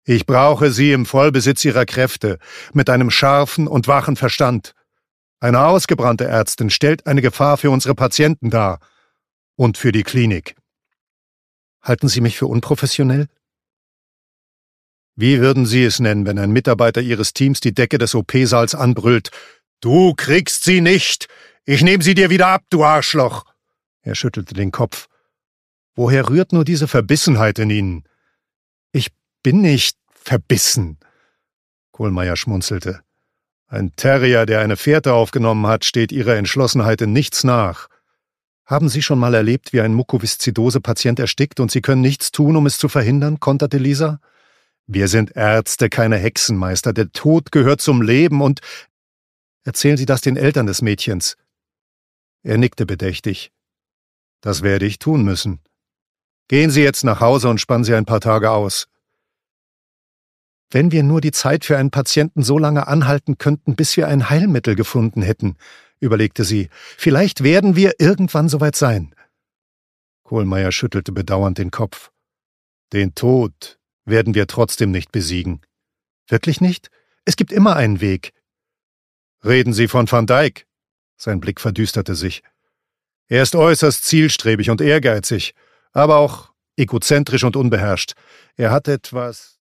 Ich brauche Sie im Vollbesitz Ihrer Kräfte, mit einem scharfen und wachen Verstand. Eine ausgebrannte Ärztin stellt eine Gefahr für unsere Patienten dar und für die Klinik. Halten Sie mich für unprofessionell? Wie würden Sie es nennen, wenn ein Mitarbeiter Ihres Teams die Decke des OP-Saals anbrüllt: »Du kriegst sie nicht! Ich nehme sie dir wieder ab, du Arschloch!« Er schüttelte den Kopf. Woher rührt nur diese Verbissenheit in Ihnen? Ich bin nicht verbissen. Kohlmeier schmunzelte. Ein Terrier, der eine Fährte aufgenommen hat, steht Ihrer Entschlossenheit in nichts nach. Haben Sie schon mal erlebt, wie ein Mukoviszidose-Patient erstickt und Sie können nichts tun, um es zu verhindern, konterte Lisa. Wir sind Ärzte, keine Hexenmeister. Der Tod gehört zum Leben und... Erzählen Sie das den Eltern des Mädchens. Er nickte bedächtig. Das werde ich tun müssen. Gehen Sie jetzt nach Hause und spannen Sie ein paar Tage aus. Wenn wir nur die Zeit für einen Patienten so lange anhalten könnten, bis wir ein Heilmittel gefunden hätten, überlegte sie. Vielleicht werden wir irgendwann soweit sein. Kohlmeier schüttelte bedauernd den Kopf. Den Tod werden wir trotzdem nicht besiegen. Wirklich nicht? Es gibt immer einen Weg. Reden Sie von Van Dijk? Sein Blick verdüsterte sich. Er ist äußerst zielstrebig und ehrgeizig, aber auch egozentrisch und unbeherrscht. Er hat etwas...